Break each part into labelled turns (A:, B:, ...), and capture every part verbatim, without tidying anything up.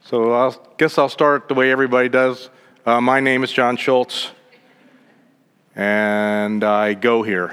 A: So I guess I'll start the way everybody does. Uh, my name is John Schultz, and I go here,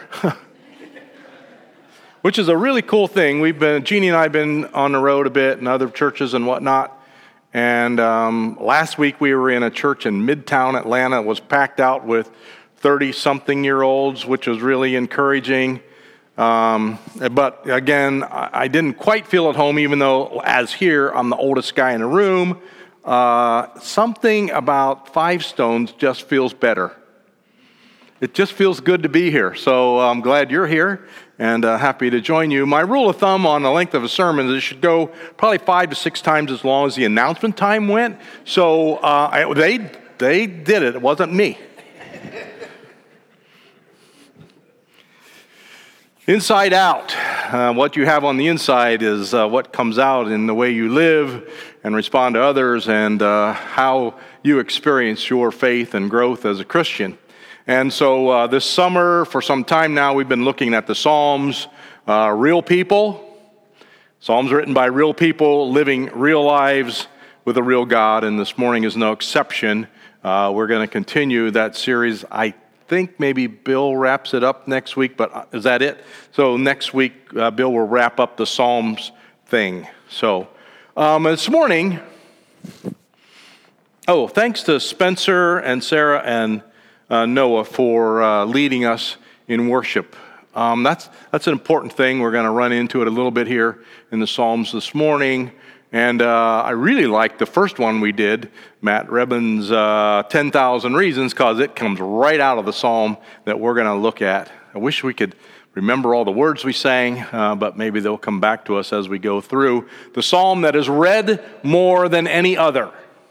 A: which is a really cool thing. We've been, Jeannie and I have been on the road a bit and other churches and whatnot. And um, last week we were in a church in Midtown Atlanta. It was packed out with thirty-something-year-olds, which was really encouraging. Um, but again, I didn't quite feel at home, even though as here, I'm the oldest guy in the room. Uh, something about Five Stones just feels better. It just feels good to be here. So I'm glad you're here and uh, happy to join you. My rule of thumb on the length of a sermon is it should go probably five to six times as long as the announcement time went. So uh, I, they, they did it. It wasn't me. Inside out, uh, what you have on the inside is uh, what comes out in the way you live and respond to others and uh, how you experience your faith and growth as a Christian. And so uh, this summer, for some time now, we've been looking at the Psalms, uh, real people, Psalms written by real people living real lives with a real God, and this morning is no exception. Uh, we're going to continue that series. I think maybe Bill wraps it up next week, but is that it? So next week, uh, Bill will wrap up the Psalms thing. So um, this morning, oh, thanks to Spencer and Sarah and uh, Noah for uh, leading us in worship. Um, that's that's an important thing. We're going to run into it a little bit here in the Psalms this morning. And uh, I really liked the first one we did, Matt Rebin's uh, ten thousand Reasons, because it comes right out of the psalm that we're going to look at. I wish we could remember all the words we sang, uh, but maybe they'll come back to us as we go through. The psalm that is read more than any other.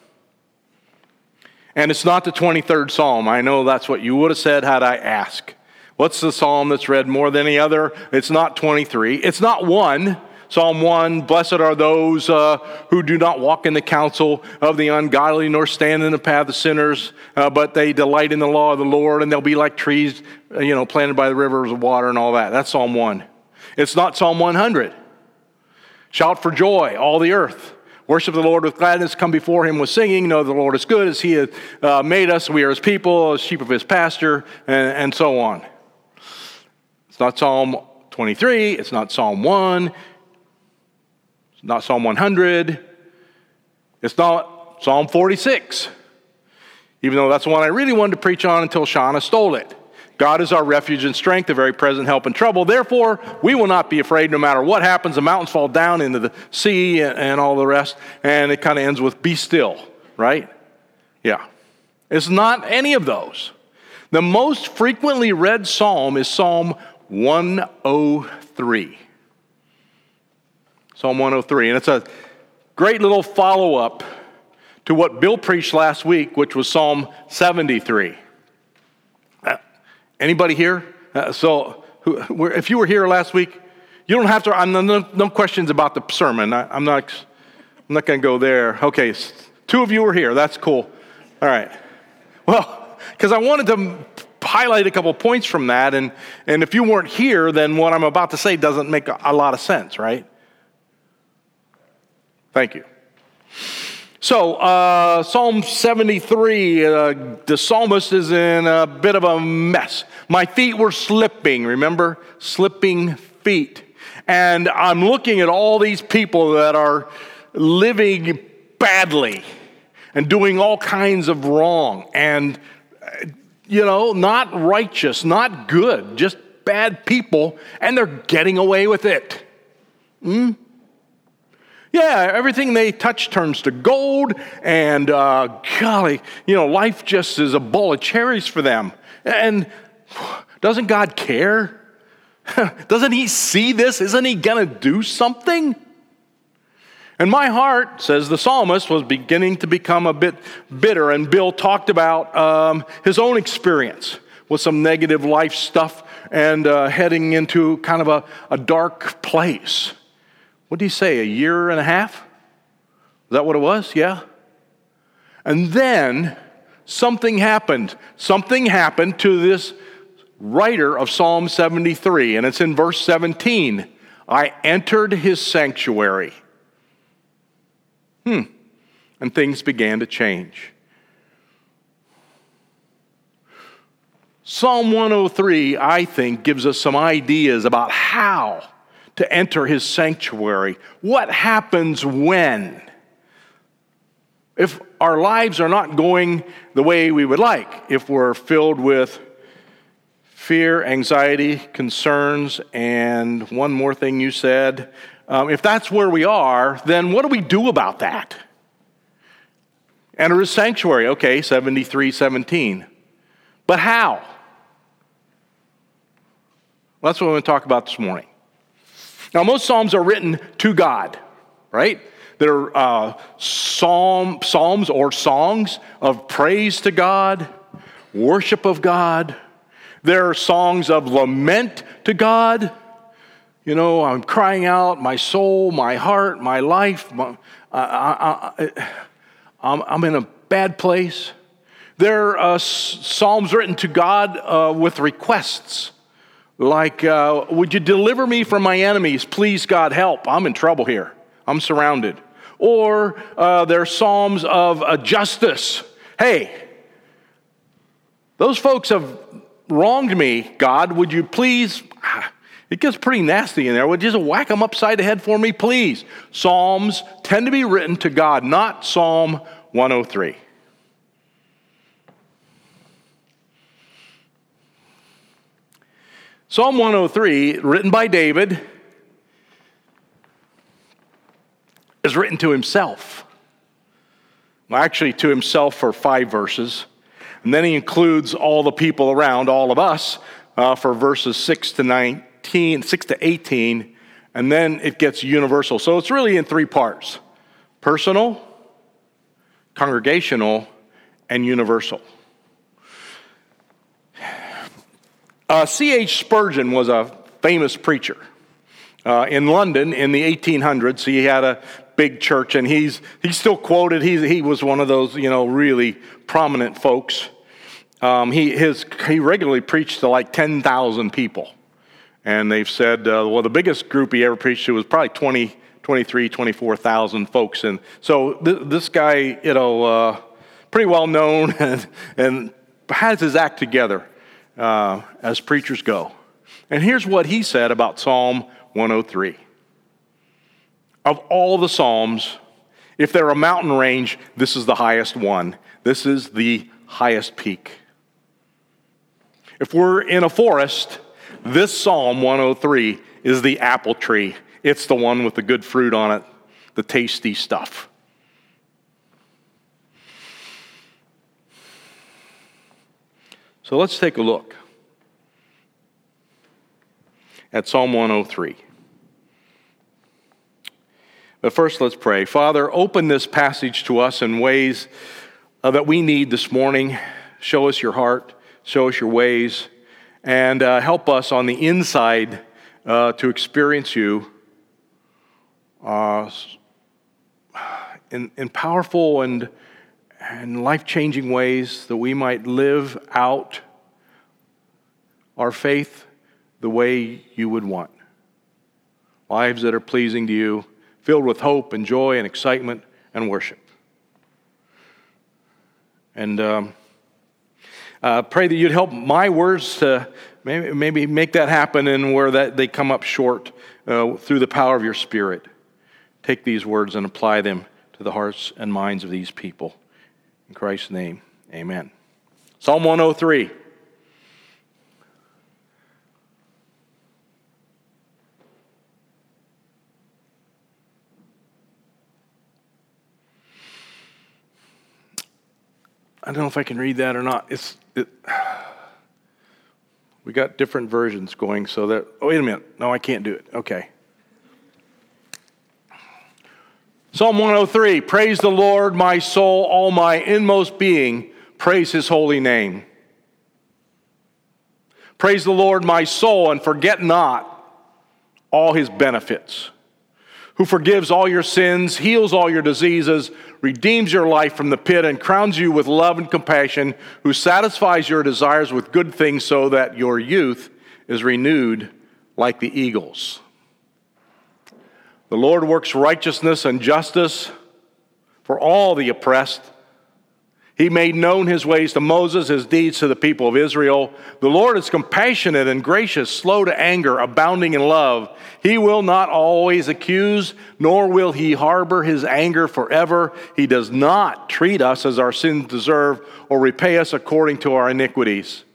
A: And it's not the twenty-third psalm. I know that's what you would have said had I asked. What's the psalm that's read more than any other? It's not twenty-three. It's not one. Psalm one, blessed are those uh, who do not walk in the counsel of the ungodly, nor stand in the path of sinners, uh, but they delight in the law of the Lord, and they'll be like trees, uh, you know, planted by the rivers of water and all that. That's Psalm one. It's not Psalm one hundred. Shout for joy, all the earth. Worship the Lord with gladness, come before him with singing. Know the Lord is good, as he has uh, made us. We are his people, as sheep of his pasture, and, and so on. It's not Psalm twenty-three. It's not Psalm one. Not Psalm one hundred. It's not Psalm forty-six. Even though that's the one I really wanted to preach on until Shauna stole it. God is our refuge and strength, a very present help in trouble. Therefore, we will not be afraid no matter what happens. The mountains fall down into the sea and, and all the rest. And it kind of ends with be still, right? Yeah. It's not any of those. The most frequently read psalm is Psalm one oh three. Psalm one oh three, and it's a great little follow-up to what Bill preached last week, which was Psalm seventy-three. Uh, anybody here? Uh, so, who, if you were here last week, you don't have to. I'm, no, no questions about the sermon. I, I'm not. I'm not going to go there. Okay, two of you were here. That's cool. All right. Well, because I wanted to highlight a couple points from that, and and if you weren't here, then what I'm about to say doesn't make a, a lot of sense, right? Thank you. So, uh, Psalm seventy-three, uh, the psalmist is in a bit of a mess. My feet were slipping, remember? Slipping feet. And I'm looking at all these people that are living badly and doing all kinds of wrong and, you know, not righteous, not good, just bad people, and they're getting away with it. Hmm? Yeah, everything they touch turns to gold, and uh, golly, you know, life just is a bowl of cherries for them. And doesn't God care? Doesn't he see this? Isn't he going to do something? And my heart, says the psalmist, was beginning to become a bit bitter, and Bill talked about um, his own experience with some negative life stuff and uh, heading into kind of a, a dark place. What did he say, a year and a half? Is that what it was? Yeah. And then something happened. Something happened to this writer of Psalm seventy-three, and it's in verse seventeen. I entered his sanctuary. Hmm. and things began to change. Psalm one oh three, I think, gives us some ideas about how to enter his sanctuary. What happens when? If our lives are not going the way we would like, if we're filled with fear, anxiety, concerns, and one more thing you said, um, if that's where we are, then what do we do about that? Enter his sanctuary, okay, seventy-three seventeen. But how? Well, that's what we're going to talk about this morning. Now, most Psalms are written to God, right? They're uh, psalm, psalms or songs of praise to God, worship of God. They're songs of lament to God. You know, I'm crying out, my soul, my heart, my life. My, I, I, I, I'm, I'm in a bad place. They're uh, psalms written to God uh, with requests. Like, uh, would you deliver me from my enemies? Please, God, help. I'm in trouble here. I'm surrounded. Or uh, they're psalms of uh, justice. Hey, those folks have wronged me. God, would you please, it gets pretty nasty in there. Would you just whack them upside the head for me, please? Psalms tend to be written to God, not Psalm one oh three. Psalm one oh three, written by David, is written to himself. Well, actually, to himself for five verses. And then he includes all the people around, all of us, uh, for verses six to nineteen, six to eighteen. And then it gets universal. So it's really in three parts: personal, congregational, and universal. Uh, C H Spurgeon was a famous preacher uh, in London in the eighteen hundreds. He had a big church, and he's he's still quoted. He he was one of those, you know, really prominent folks. Um, he his he regularly preached to like ten thousand people, and they've said uh, well, the biggest group he ever preached to was probably twenty, twenty-three, twenty-four thousand folks. And so th- this guy, you know, uh, pretty well known and, and has his act together. Uh, as preachers go. And here's what he said about Psalm one oh three. Of all the Psalms, if they're a mountain range, this is the highest one. This is the highest peak. If we're in a forest, this Psalm one oh three is the apple tree. It's the one with the good fruit on it, the tasty stuff. So let's take a look at Psalm one oh three. But first, let's pray. Father, open this passage to us in ways uh, that we need this morning. Show us your heart, show us your ways, and uh, help us on the inside uh, to experience you uh, in, in powerful and and life-changing ways, that we might live out our faith the way you would want. Lives that are pleasing to you, filled with hope and joy and excitement and worship. And um, uh, pray that you'd help my words to maybe, maybe make that happen, and where that they come up short uh, through the power of your Spirit. Take these words and apply them to the hearts and minds of these people. In Christ's name, amen. Psalm one oh three. I don't know if I can read that or not. It's it, we got different versions going, so that. Oh, wait a minute. No, I can't do it. Okay. Psalm one oh three, praise the Lord, my soul, all my inmost being, praise his holy name. Praise the Lord, my soul, and forget not all his benefits, who forgives all your sins, heals all your diseases, redeems your life from the pit, and crowns you with love and compassion, who satisfies your desires with good things so that your youth is renewed like the eagles. The Lord works righteousness and justice. for all the oppressed. He made known his ways to Moses, his deeds to the people of Israel. The Lord is compassionate and gracious, slow to anger, abounding in love. He will not always accuse, nor will he harbor his anger forever. He does not treat us as our sins deserve or repay us according to our iniquities.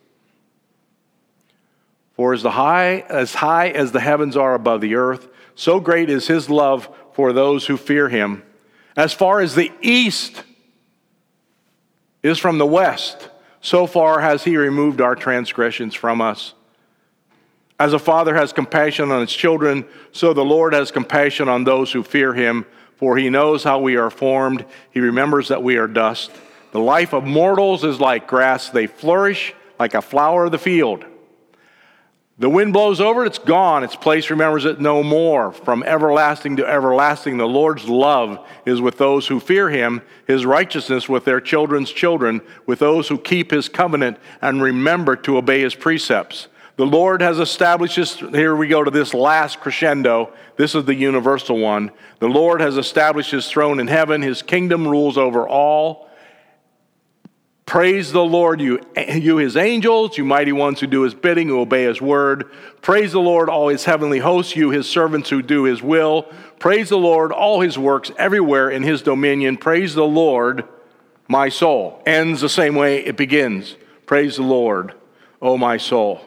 A: For as the high, as high as the heavens are above the earth, so great is his love for those who fear him. As far as the east is from the west, so far has he removed our transgressions from us. As a father has compassion on his children, so the Lord has compassion on those who fear him, for he knows how we are formed. He remembers that we are dust. The life of mortals is like grass. They flourish like a flower of the field. The wind blows over it, it's gone. Its place remembers it no more. From everlasting to everlasting, the Lord's love is with those who fear him, his righteousness with their children's children, with those who keep his covenant and remember to obey his precepts. The Lord has established this, here we go to this last crescendo. This is the universal one. The Lord has established his throne in heaven. His kingdom rules over all. Praise the Lord, you, you his angels, you mighty ones who do his bidding, who obey his word. Praise the Lord, all his heavenly hosts, you his servants who do his will. Praise the Lord, all his works everywhere in his dominion. Praise the Lord, my soul. Ends the same way it begins. Praise the Lord, O my soul.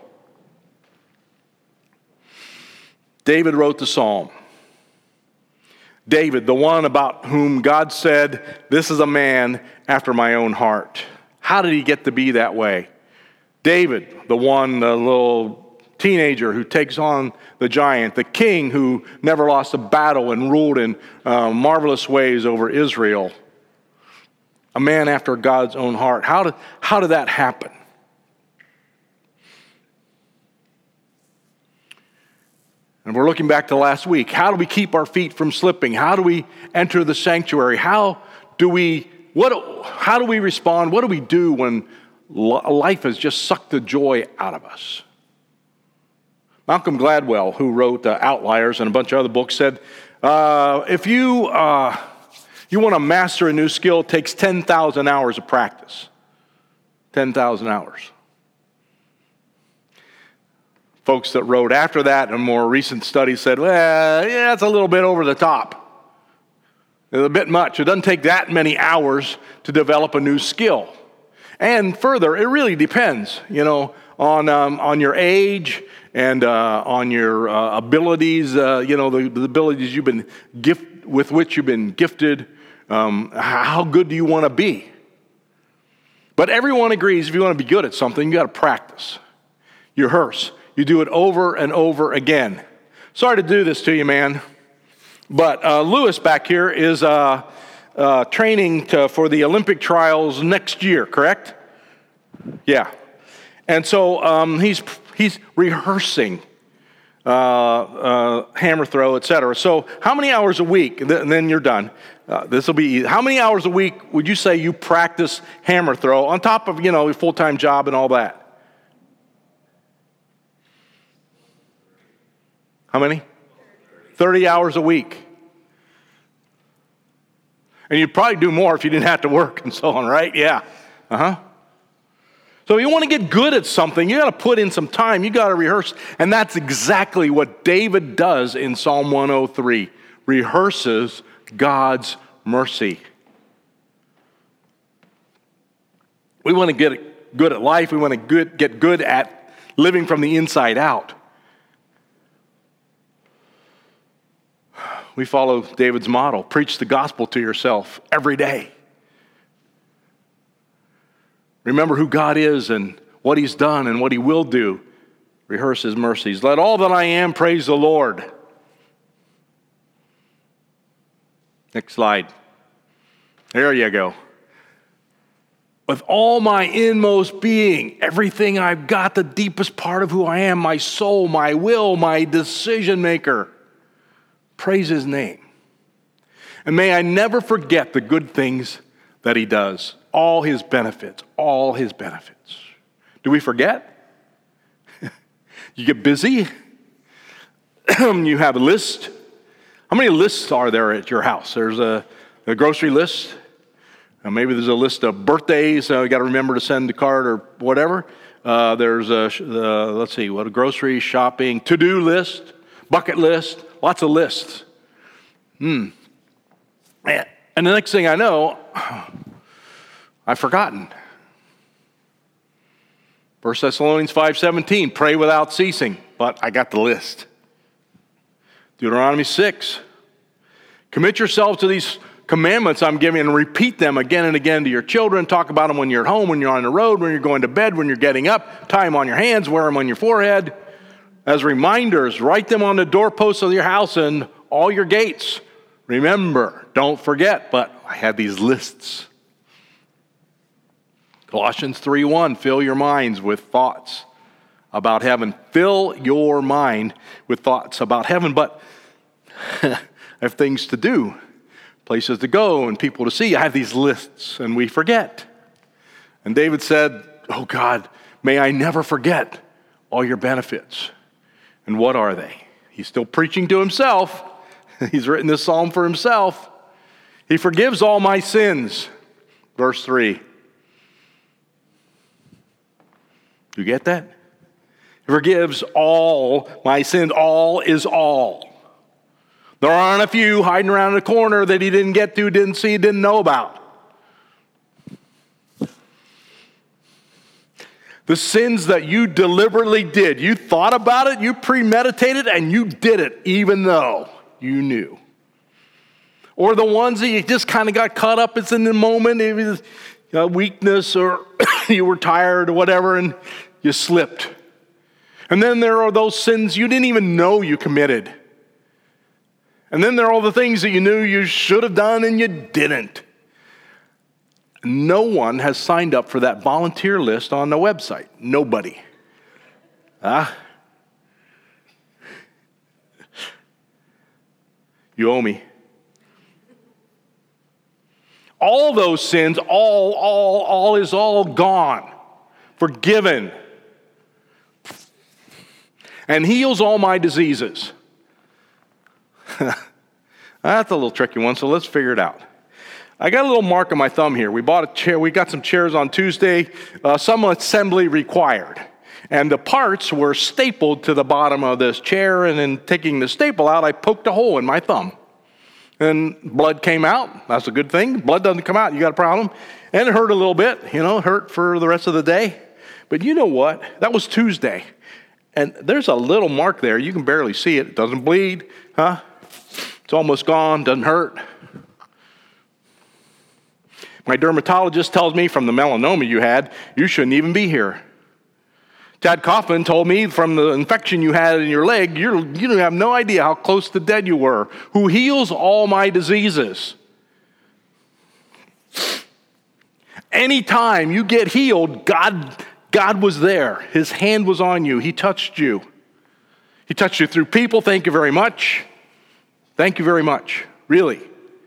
A: David wrote the psalm. David, the one about whom God said, this is a man after my own heart. How did he get to be that way? David, the one, the little teenager who takes on the giant, the king who never lost a battle and ruled in uh, marvelous ways over Israel. A man after God's own heart. How did, how did that happen? And we're looking back to last week. How do we keep our feet from slipping? How do we enter the sanctuary? How do we What, how do we respond? What do we do when life has just sucked the joy out of us? Malcolm Gladwell, who wrote uh, Outliers and a bunch of other books, said, uh, if you, uh, you want to master a new skill, it takes ten thousand hours of practice. ten thousand hours. Folks that wrote after that in a more recent study said, well, yeah, it's a little bit over the top. It's a bit much. It doesn't take that many hours to develop a new skill. And further, it really depends, you know, on um, on your age and uh, on your uh, abilities, uh, you know, the, the abilities you've been gift with which you've been gifted. Um, how good do you want to be? But everyone agrees if you want to be good at something, you got to practice. You rehearse. You do it over and over again. Sorry to do this to you, man. But uh, Lewis back here is uh, uh, training to, for the Olympic trials next year, correct? Yeah. And so um, he's he's rehearsing uh, uh, hammer throw, et cetera. So how many hours a week, and then you're done. Uh, this will be easy. How many hours a week would you say you practice hammer throw on top of, you know, your full-time job and all that? How many? thirty hours a week. And you'd probably do more if you didn't have to work and so on, right? Yeah. Uh-huh. So if you want to get good at something, you got to put in some time. You got to rehearse. And that's exactly what David does in Psalm one oh three. Rehearses God's mercy. We want to get good at life. We want to get good at living from the inside out. We follow David's model. Preach the gospel to yourself every day. Remember who God is and what he's done and what he will do. Rehearse his mercies. Let all that I am praise the Lord. Next slide. There you go. With all my inmost being, everything I've got, the deepest part of who I am, my soul, my will, my decision maker. Praise his name. And may I never forget the good things that he does. All his benefits. All his benefits. Do we forget? You get busy. You have a list. How many lists are there at your house? There's a, a grocery list. Uh, maybe there's a list of birthdays. Uh, you got to remember to send a card or whatever. Uh, there's a, uh, let's see, what a grocery, shopping, to-do list, bucket list, lots of lists. Hmm. And the next thing I know, I've forgotten. First Thessalonians five seventeen, pray without ceasing, but I got the list. Deuteronomy six, commit yourself to these commandments I'm giving and repeat them again and again to your children. Talk about them when you're at home, when you're on the road, when you're going to bed, when you're getting up. Tie them on your hands, wear them on your forehead. As reminders, write them on the doorposts of your house and all your gates. Remember, don't forget, but I had these lists. Colossians three one, fill your minds with thoughts about heaven. Fill your mind with thoughts about heaven, but I have things to do, places to go, and people to see. I have these lists, and we forget. And David said, oh God, may I never forget all your benefits. And what are they? He's still preaching to himself. He's written this psalm for himself. He forgives all my sins. Verse three. You get that? He forgives all my sins. All is all. There aren't a few hiding around in the corner that he didn't get to, didn't see, didn't know about. The sins that you deliberately did, you thought about it, you premeditated, and you did it even though you knew. Or the ones that you just kind of got caught up, it's in the moment, it was a weakness or you were tired or whatever, and you slipped. And then there are those sins you didn't even know you committed. And then there are all the things that you knew you should have done and you didn't. No one has signed up for that volunteer list on the website. Nobody. Ah. You owe me. All those sins, all, all, all is all gone. Forgiven. And heals all my diseases. That's a little tricky one, so let's figure it out. I got a little mark on my thumb here. We bought a chair. We got some chairs on Tuesday. Uh, some assembly required. And the parts were stapled to the bottom of this chair, and in taking the staple out, I poked a hole in my thumb. And blood came out. That's a good thing. Blood doesn't come out. You got a problem. And it hurt a little bit. You know, it hurt for the rest of the day. But you know what? That was Tuesday. And there's a little mark there. You can barely see it. It doesn't bleed. Huh? It's almost gone. Doesn't hurt. My dermatologist tells me from the melanoma you had, you shouldn't even be here. Tad Kaufman told me from the infection you had in your leg, you're, you don't have no idea how close to dead you were. Who heals all my diseases. Anytime you get healed, God, God was there. His hand was on you. He touched you. He touched you through people. Thank you very much. Thank you very much. Really.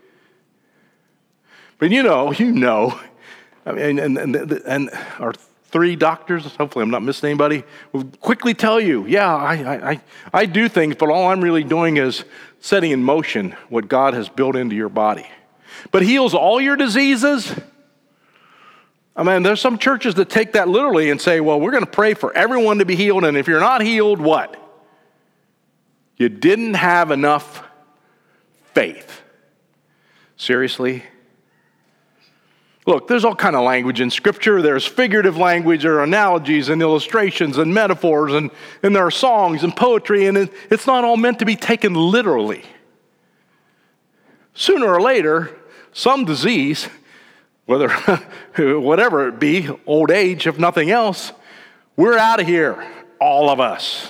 A: But you know, you know, I mean, and, and, and, and our three doctors, hopefully I'm not missing anybody, will quickly tell you, yeah, I, I, I do things, but all I'm really doing is setting in motion what God has built into your body. But heals all your diseases? I mean, there's some churches that take that literally and say, well, we're going to pray for everyone to be healed, and if you're not healed, what? You didn't have enough faith. Seriously? Look, there's all kind of language in Scripture. There's figurative language, or analogies and illustrations and metaphors, and, and there are songs and poetry, and it, it's not all meant to be taken literally. Sooner or later, some disease, whether whatever it be, old age, if nothing else, we're out of here, all of us.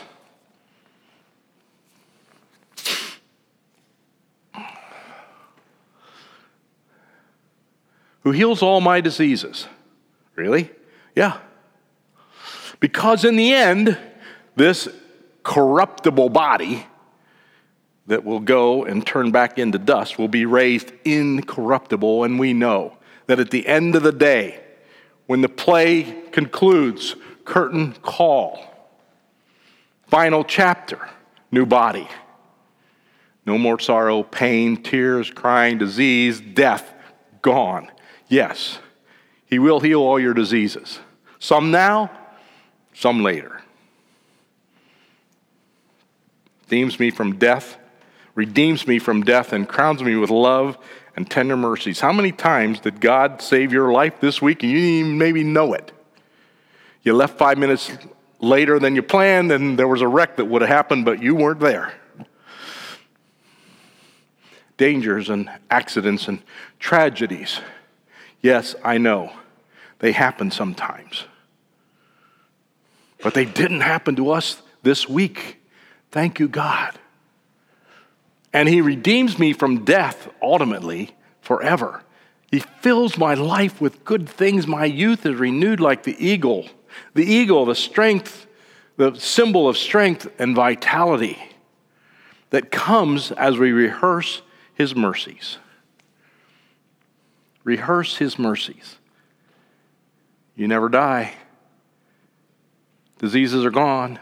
A: Who heals all my diseases. Really? Yeah. Because in the end, this corruptible body that will go and turn back into dust will be raised incorruptible, and we know that at the end of the day, when the play concludes, curtain call, final chapter, new body, No more sorrow, pain, tears, crying, disease, death, gone. Yes, he will heal all your diseases. Some now, some later. Redeems me from death, redeems me from death, and crowns me with love and tender mercies. How many times did God save your life this week and you didn't even maybe know it? You left five minutes later than you planned, and there was a wreck that would have happened, but you weren't there. Dangers and accidents and tragedies. Yes, I know. They happen sometimes. But they didn't happen to us this week. Thank you, God. And he redeems me from death, ultimately, forever. He fills my life with good things. My youth is renewed like the eagle. The eagle, the strength, the symbol of strength and vitality that comes as we rehearse his mercies. Rehearse his mercies. You never die. Diseases are gone.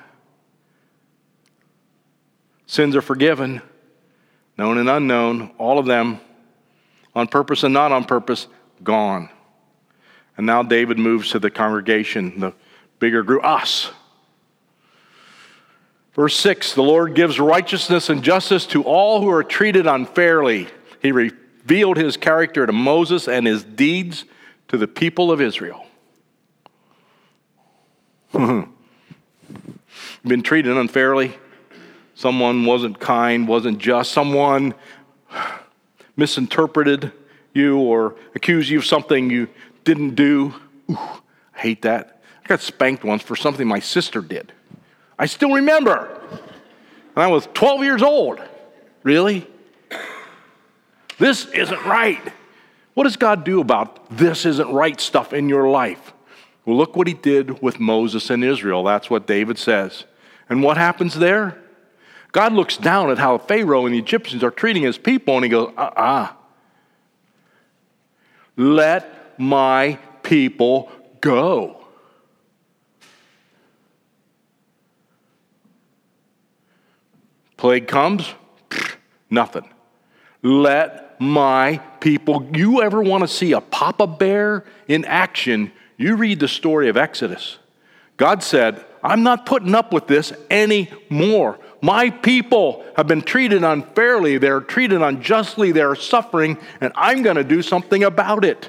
A: Sins are forgiven, known and unknown, all of them, on purpose and not on purpose, gone. And now David moves to the congregation, the bigger group, us. Verse six, the Lord gives righteousness and justice to all who are treated unfairly. He revealed his character to Moses and his deeds to the people of Israel. You've been treated unfairly. Someone wasn't kind, wasn't just. Someone misinterpreted you or accused you of something you didn't do. Ooh, I hate that. I got spanked once for something my sister did. I still remember. And I was twelve years old. Really? This isn't right. What does God do about this isn't right stuff in your life? Well, look what he did with Moses and Israel. That's what David says. And what happens there? God looks down at how Pharaoh and the Egyptians are treating his people, and he goes, uh-uh. Let my people go. Plague comes, pfft, nothing. Let my people, you ever want to see a Papa Bear in action, you read the story of Exodus. God said, I'm not putting up with this anymore. My people have been treated unfairly. They're treated unjustly. They're suffering, and I'm going to do something about it.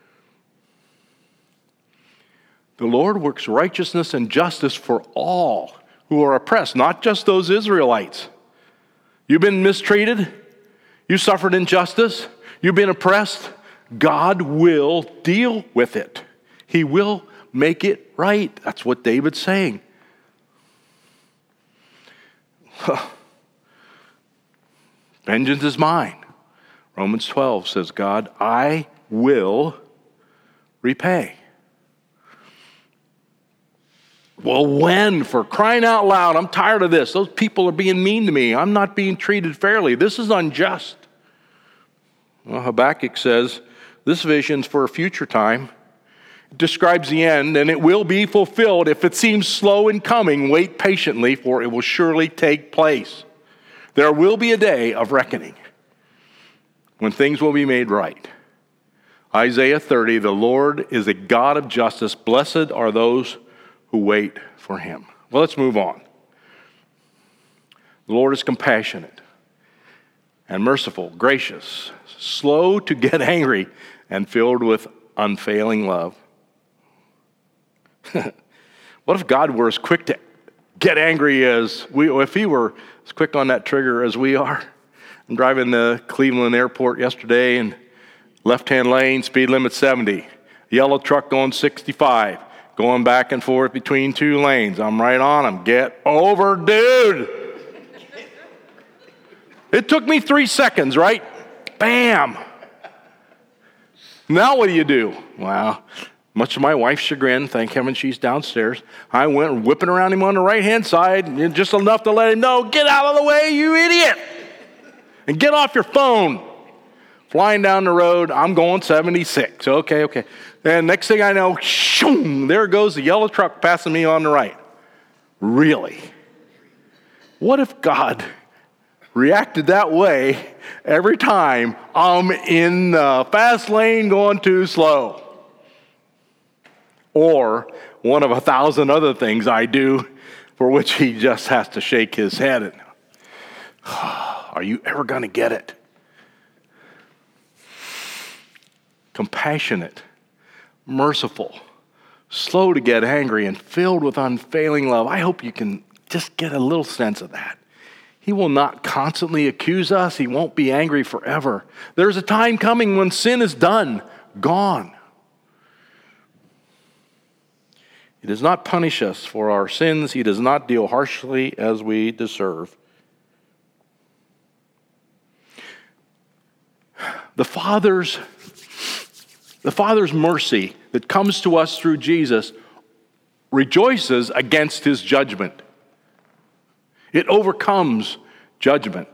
A: The Lord works righteousness and justice for all who are oppressed, not just those Israelites. You've been mistreated. You suffered injustice. You've been oppressed. God will deal with it. He will make it right. That's what David's saying. Vengeance is mine. Romans twelve says, God, I will repay. Well, when? For crying out loud, I'm tired of this. Those people are being mean to me. I'm not being treated fairly. This is unjust. Well, Habakkuk says, this vision's for a future time. It describes the end, and it will be fulfilled. If it seems slow in coming, wait patiently, for it will surely take place. There will be a day of reckoning when things will be made right. Isaiah thirty, the Lord is a God of justice. Blessed are those who wait for him. Well, let's move on. The Lord is compassionate and merciful, gracious, slow to get angry, and filled with unfailing love. What if God were as quick to get angry as we, if he were as quick on that trigger as we are? I'm driving the Cleveland airport yesterday, and left-hand lane, speed limit seventy. Yellow truck going sixty-five. Going back and forth between two lanes. I'm right on him. Get over, dude. It took me three seconds, right? Bam. Now what do you do? Well, much to my wife's chagrin, thank heaven she's downstairs, I went whipping around him on the right-hand side, just enough to let him know, get out of the way, you idiot. And get off your phone. Flying down the road, I'm going seventy-six. Okay, okay. And next thing I know, shoom, there goes the yellow truck passing me on the right. Really? What if God reacted that way every time I'm in the fast lane going too slow. Or one of a thousand other things I do for which he just has to shake his head. And, are you ever going to get it? Compassionate, merciful, slow to get angry, and filled with unfailing love. I hope you can just get a little sense of that. He will not constantly accuse us. He won't be angry forever. There's a time coming when sin is done, gone. He does not punish us for our sins. He does not deal harshly as we deserve. The Father's, the Father's mercy that comes to us through Jesus rejoices against his judgment. It overcomes judgment.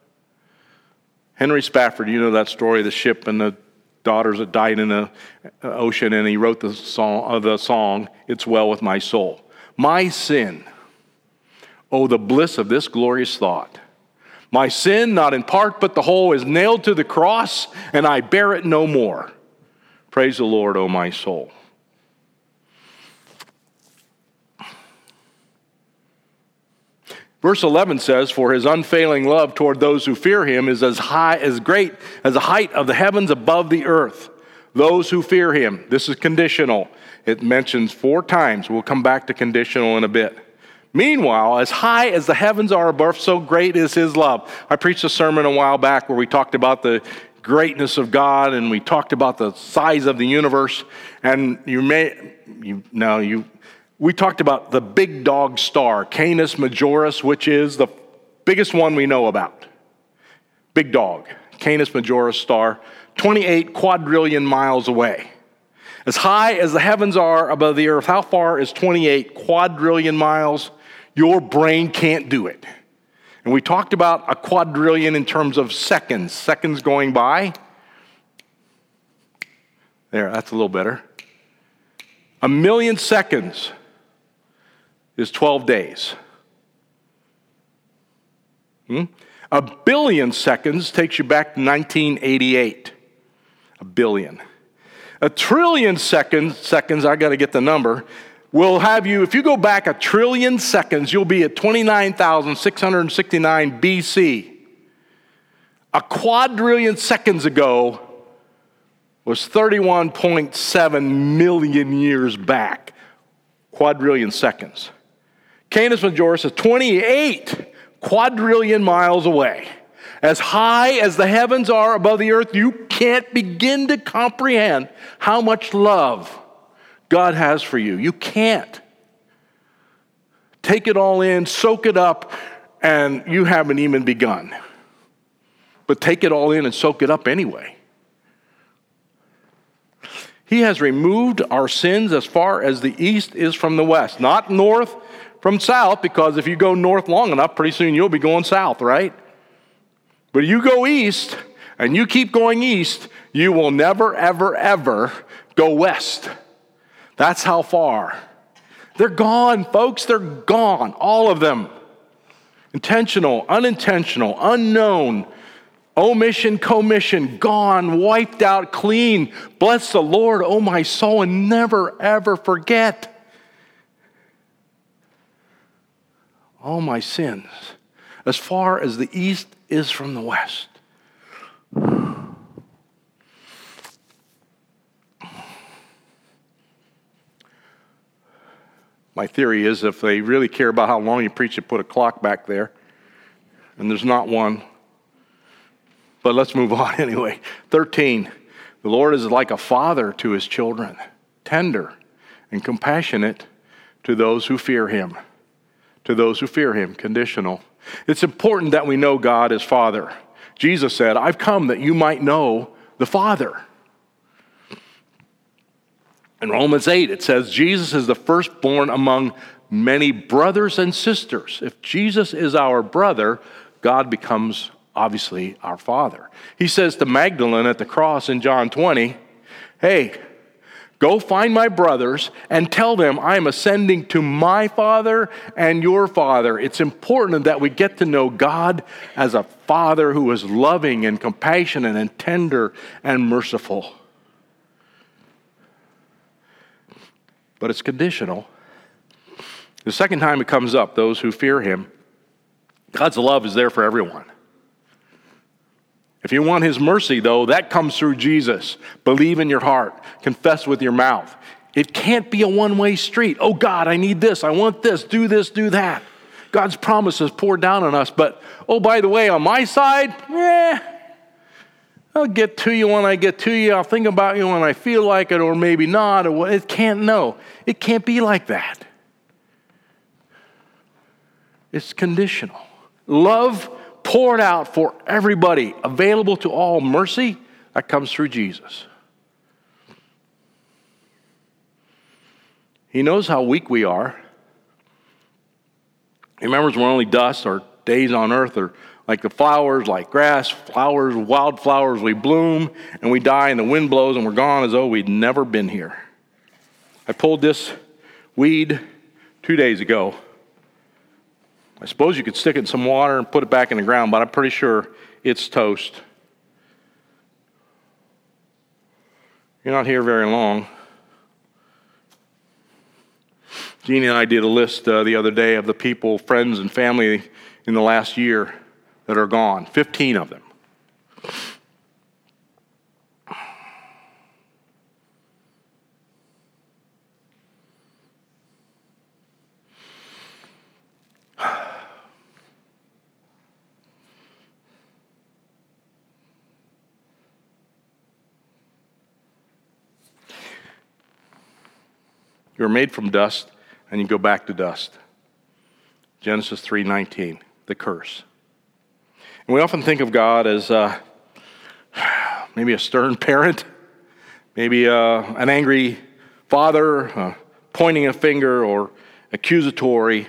A: Henry Spafford, you know that story of the ship and the daughters that died in the ocean, and he wrote the song, uh, the song, It's Well With My Soul. My sin, oh, the bliss of this glorious thought. My sin, not in part but the whole, is nailed to the cross, and I bear it no more. Praise the Lord, O my soul. Verse eleven says, for his unfailing love toward those who fear him is as high, as great as the height of the heavens above the earth. Those who fear him. This is conditional. It mentions four times. We'll come back to conditional in a bit. Meanwhile, as high as the heavens are above, so great is his love. I preached a sermon a while back where we talked about the greatness of God, and we talked about the size of the universe. And you may, you now you. We talked about the big dog star, Canis Majoris, which is the biggest one we know about. Big dog, Canis Majoris star, twenty-eight quadrillion miles away. As high as the heavens are above the earth, how far is twenty-eight quadrillion miles? Your brain can't do it. And we talked about a quadrillion in terms of seconds, seconds going by. There, that's a little better. A million seconds is twelve days. Hmm? A billion seconds takes you back to nineteen eighty-eight. A billion. A trillion seconds, seconds, I got to get the number, will have you, if you go back a trillion seconds, you'll be at twenty-nine thousand six hundred sixty-nine B C. A quadrillion seconds ago was thirty-one point seven million years back. Quadrillion seconds. Canis Majoris is twenty-eight quadrillion miles away. As high as the heavens are above the earth, you can't begin to comprehend how much love God has for you. You can't. Take it all in, soak it up, and you haven't even begun. But take it all in and soak it up anyway. He has removed our sins as far as the east is from the west. Not north from south, because if you go north long enough, pretty soon you'll be going south, right? But you go east, and you keep going east, you will never, ever, ever go west. That's how far. They're gone, folks. They're gone. All of them. Intentional, unintentional, unknown, omission, commission, gone, wiped out, clean. Bless the Lord, oh my soul, and never, ever forget all my sins, as far as the east is from the west. My theory is if they really care about how long you preach, you put a clock back there, and there's not one. But let's move on anyway. thirteen, the Lord is like a father to his children, tender and compassionate to those who fear him. To those who fear him, conditional. It's important that we know God as Father. Jesus said, I've come that you might know the Father. In Romans eight, it says, Jesus is the firstborn among many brothers and sisters. If Jesus is our brother, God becomes obviously our Father. He says to Magdalene at the cross in John twenty, hey, Go find my brothers and tell them I am ascending to my Father and your Father. It's important that we get to know God as a Father who is loving and compassionate and tender and merciful. But it's conditional. The second time it comes up, those who fear him, God's love is there for everyone. If you want his mercy, though, that comes through Jesus. Believe in your heart. Confess with your mouth. It can't be a one-way street. Oh, God, I need this. I want this. Do this, do that. God's promises pour down on us. But, oh, by the way, on my side, eh, I'll get to you when I get to you. I'll think about you when I feel like it, or maybe not. Or it can't, no. It can't be like that. It's conditional. Love poured out for everybody, available to all. Mercy, that comes through Jesus. He knows how weak we are. He remembers we're only dust. Our days on earth are like the flowers, like grass, flowers, wildflowers. We bloom and we die, and the wind blows and we're gone as though we'd never been here. I pulled this weed two days ago. I suppose you could stick it in some water and put it back in the ground, but I'm pretty sure it's toast. You're not here very long. Jeannie and I did a list uh, the other day of the people, friends, and family in the last year that are gone. fifteen of them. You were made from dust, and you go back to dust. Genesis three nineteen, the curse. And we often think of God as uh, maybe a stern parent, maybe uh, an angry father, uh, pointing a finger or accusatory.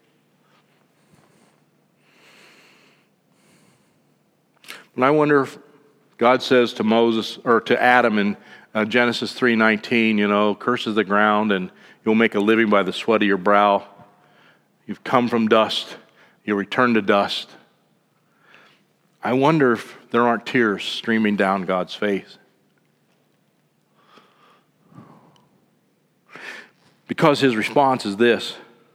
A: And I wonder if God says to Moses or to Adam in uh, Genesis three nineteen, you know, curses the ground and you'll make a living by the sweat of your brow. You've come from dust. You'll return to dust. I wonder if there aren't tears streaming down God's face. Because his response is this,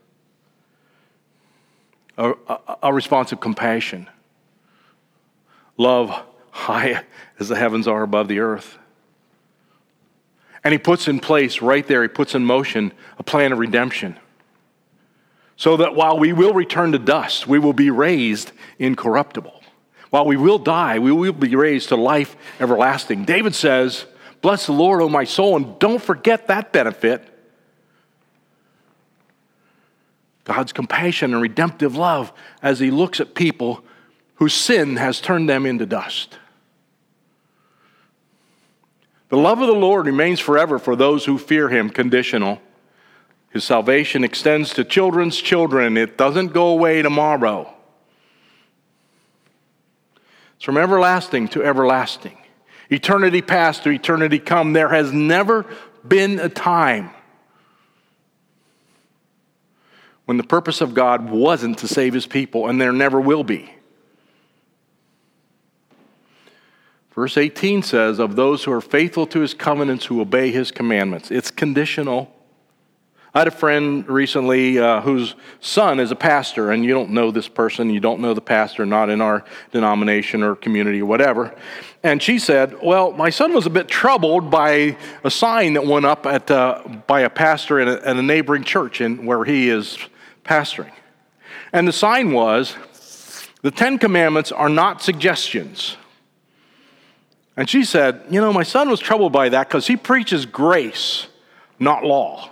A: a, a, a response of compassion. Love high as the heavens are above the earth. And he puts in place right there, he puts in motion a plan of redemption. So that while we will return to dust, we will be raised incorruptible. While we will die, we will be raised to life everlasting. David says, bless the Lord, O my soul, and don't forget that benefit. God's compassion and redemptive love as he looks at people whose sin has turned them into dust. The love of the Lord remains forever for those who fear him, conditional. His salvation extends to children's children. It doesn't go away tomorrow. It's from everlasting to everlasting. Eternity past to eternity come. There has never been a time when the purpose of God wasn't to save his people, and there never will be. Verse eighteen says, of those who are faithful to his covenants, who obey his commandments. It's conditional. I had a friend recently uh, whose son is a pastor, and you don't know this person, you don't know the pastor, not in our denomination or community or whatever. And she said, well, my son was a bit troubled by a sign that went up at uh, by a pastor in a, at a neighboring church in where he is pastoring. And the sign was, the Ten Commandments are not suggestions. And she said, you know, my son was troubled by that because he preaches grace, not law.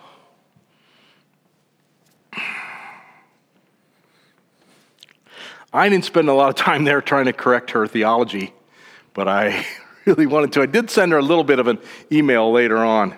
A: I didn't spend a lot of time there trying to correct her theology, but I really wanted to. I did send her a little bit of an email later on.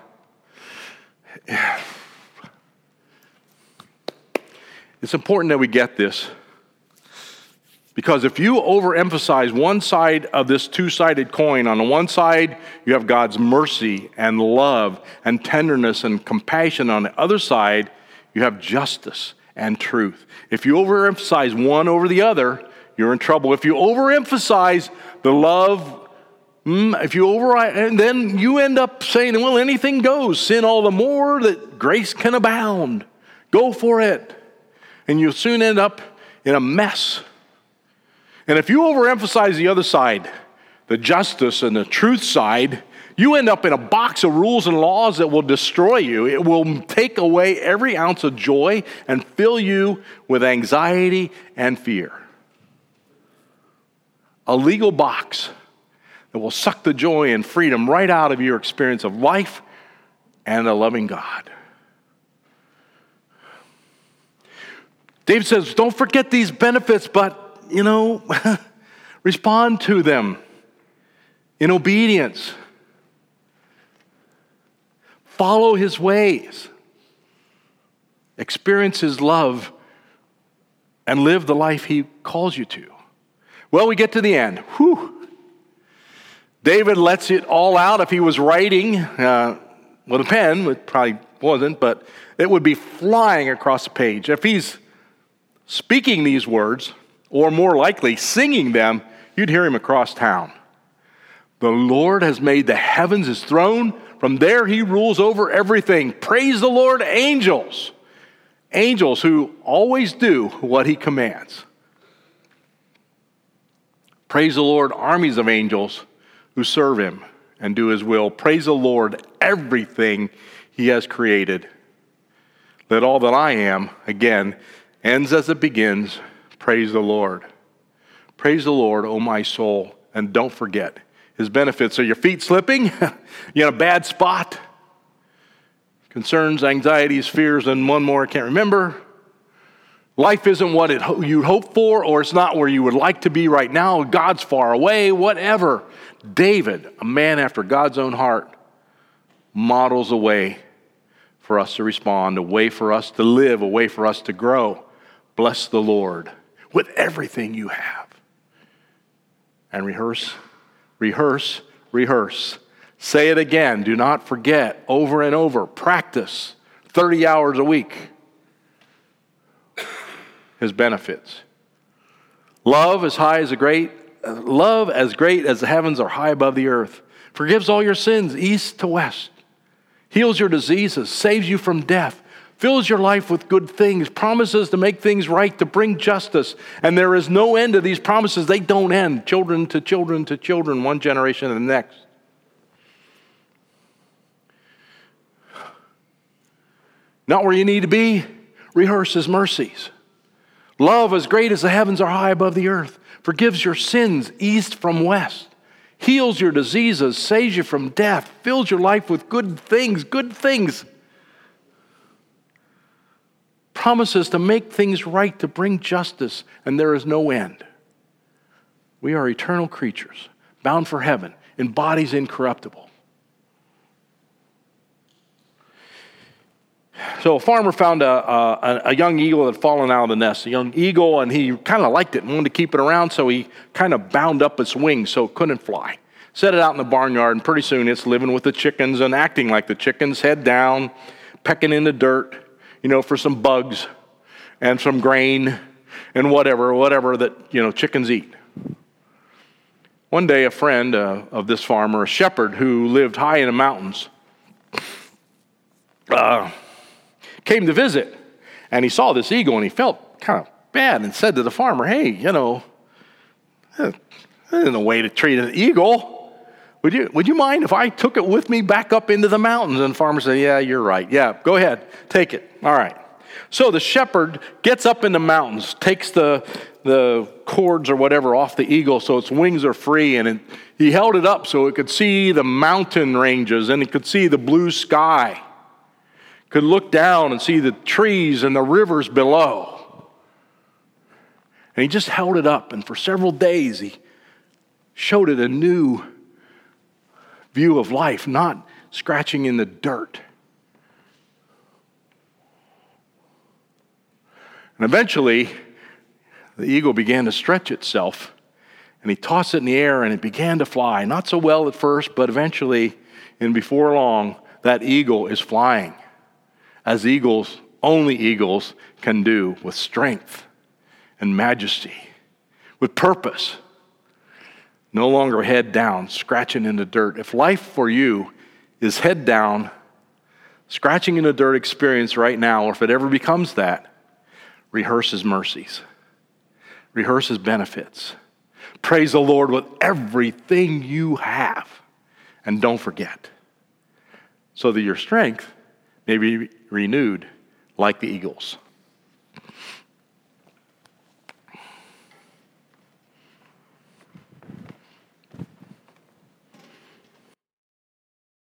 A: It's important that we get this. Because if you overemphasize one side of this two-sided coin, on the one side you have God's mercy and love and tenderness and compassion. On the other side, you have justice and truth. If you overemphasize one over the other, you're in trouble. If you overemphasize the love, if you over, and then you end up saying, well, anything goes. Sin all the more that grace can abound. Go for it. And you'll soon end up in a mess. And if you overemphasize the other side, the justice and the truth side, you end up in a box of rules and laws that will destroy you. It will take away every ounce of joy and fill you with anxiety and fear. A legal box that will suck the joy and freedom right out of your experience of life and a loving God. David says, don't forget these benefits, but you know, respond to them in obedience. Follow his ways. Experience his love and live the life he calls you to. Well, we get to the end. Whew. David lets it all out. If he was writing uh, with a pen, it probably wasn't, but it would be flying across the page. If he's speaking these words, or more likely, singing them, you'd hear him across town. The Lord has made the heavens his throne. From there he rules over everything. Praise the Lord, angels. Angels who always do what he commands. Praise the Lord, armies of angels who serve him and do his will. Praise the Lord, everything he has created. Let all that I am, again, ends as it begins. Praise the Lord. Praise the Lord, O my soul, and don't forget his benefits. Are your feet slipping? You in a bad spot? Concerns, anxieties, fears, and one more I can't remember. Life isn't what it ho- you hope for, or it's not where you would like to be right now. God's far away, whatever. David, a man after God's own heart, models a way for us to respond, a way for us to live, a way for us to grow. Bless the Lord with everything you have. And rehearse, rehearse, rehearse. Say it again. Do not forget. Over and over. Practice. thirty hours a week. His benefits. Love as high as a great, love as great as the heavens are high above the earth. Forgives all your sins, east to west. Heals your diseases. Saves you from death. Fills your life with good things, promises to make things right, to bring justice. And there is no end to these promises. They don't end. Children to children to children, one generation to the next. Not where you need to be. Rehearse his mercies. Love as great as the heavens are high above the earth. Forgives your sins east from west. Heals your diseases, saves you from death. Fills your life with good things, good things. Promises to make things right, to bring justice, and there is no end. We are eternal creatures, bound for heaven, in bodies incorruptible. So a farmer found a, a, a young eagle that had fallen out of the nest, a young eagle, and he kind of liked it and wanted to keep it around, so he kind of bound up its wings so it couldn't fly. Set it out in the barnyard, and pretty soon it's living with the chickens and acting like the chickens, head down, pecking in the dirt, you know, for some bugs and some grain and whatever, whatever that, you know, chickens eat. One day, a friend uh, of this farmer, a shepherd who lived high in the mountains, uh, came to visit, and he saw this eagle, and he felt kind of bad and said to the farmer, hey, you know, that isn't a way to treat an eagle. Would you, would you mind if I took it with me back up into the mountains? And the farmer said, yeah, you're right. Yeah, go ahead. Take it. All right. So the shepherd gets up in the mountains, takes the, the cords or whatever off the eagle so its wings are free, and it, he held it up so it could see the mountain ranges and it could see the blue sky. Could look down and see the trees and the rivers below. And he just held it up, and for several days he showed it a new view of life, not scratching in the dirt. And eventually, the eagle began to stretch itself, and he tossed it in the air, and it began to fly. Not so well at first, but eventually, and before long, that eagle is flying, as eagles, only eagles, can do, with strength and majesty, with purpose. No longer head down, scratching in the dirt. If life for you is head down, scratching in the dirt experience right now, or if it ever becomes that, rehearse his mercies. Rehearse his benefits. Praise the Lord with everything you have. And don't forget, so that your strength may be renewed like the eagles.